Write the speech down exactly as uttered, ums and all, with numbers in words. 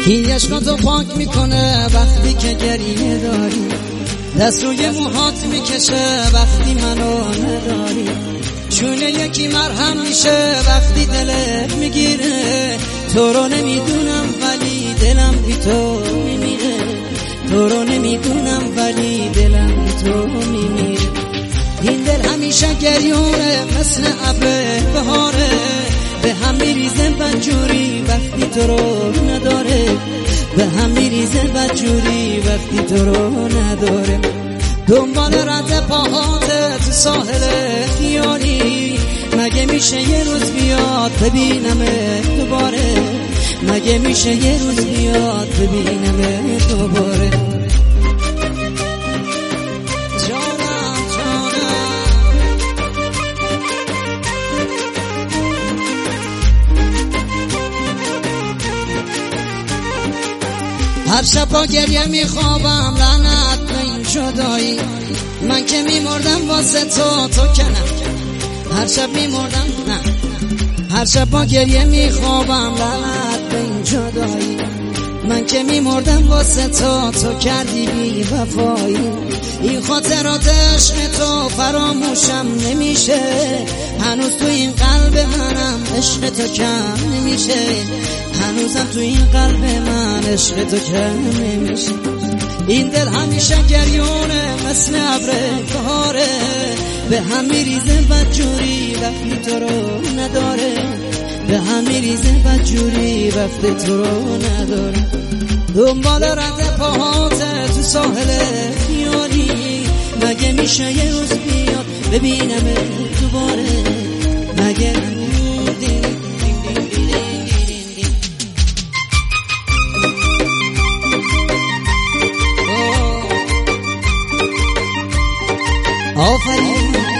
کی عشقاتو پاک میکنه وقتی که گریه داری، دست روی موهات میکشه وقتی منو نداری، چونه یکی مرهم میشه وقتی دلت میگیره. تو رو نمیدونم ولی دلم بی تو میمیره، تو رو نمیدونم ولی دلم بی تو میمیره. این دل همیشه گریونه مثل ابر بهاره، به هم میریزه بدجوری وقتی تو رو نداره، به هم میریزه بدجوری وقتی تو رو نداره. دنبال رد پاهات تو ساحل خیالی، مگه میشه یه روز بیاد ببینمت دوباره، مگه میشه یه روز بیاد ببینمت دوباره. جانم جانم هر شب با گریه میخوابم لعنت به این جدایی، من که میمردم واسه تو تو که نه. هر شب میمردم نه، هر شب با گریه میخوابم لعنت به این جدایی، من که میمردم واسه تو تو کردی بی وفایی. این خاطرات عشق تو فراموشم نمیشه، هنوز تو این قلب منم عشق تو کم نمیشه، هنوزم تو این قلب من عشق تو کم نمیشه. این دل همیشه گریونه مثل ابر بهاره، به هم میریزه بدجوری وقتی تو رو نداره، به هم میریزه بدجوری وقتی تو رو نداره. دنبال رد پاهات تو ساحل خیالی، مگه میشه یه روز بیاد ببینم دوباره، مگه آفرین